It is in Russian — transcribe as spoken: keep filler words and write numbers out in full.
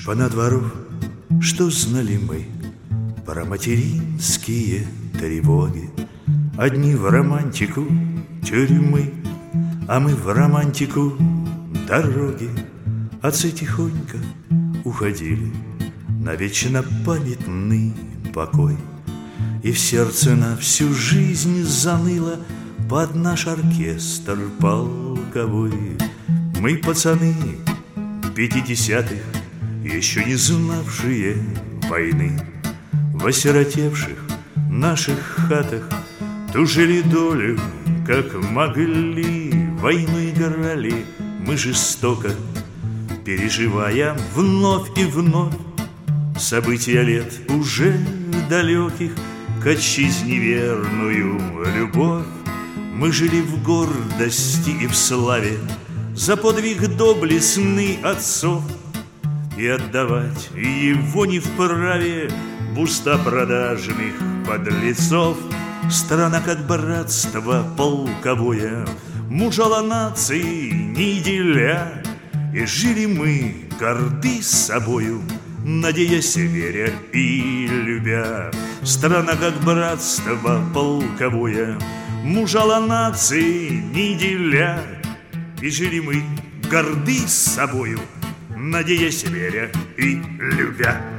Шпана дворов, что знали мы про материнские тревоги. Одни в романтику тюрьмы, а мы в романтику дороги. Отцы тихонько уходили на вечно памятный покой, и в сердце на всю жизнь заныло под наш оркестр полковой. Мы пацаны пятидесятых, еще не знавшие войны, в осиротевших наших хатах тужили долю, как могли. Войну играли мы жестоко, переживая вновь и вновь события лет уже далеких, к отчизне верную любовь. Мы жили в гордости и в славе за подвиг доблестный отцов, и отдавать его не вправе пустопродажных подлецов. Страна как братство полковое мужала нации не деля, и жили мы горды собою, надеясь, веря и любя. Страна как братство полковое мужала нации не деля, и жили мы горды собою, надеясь, веря и любя.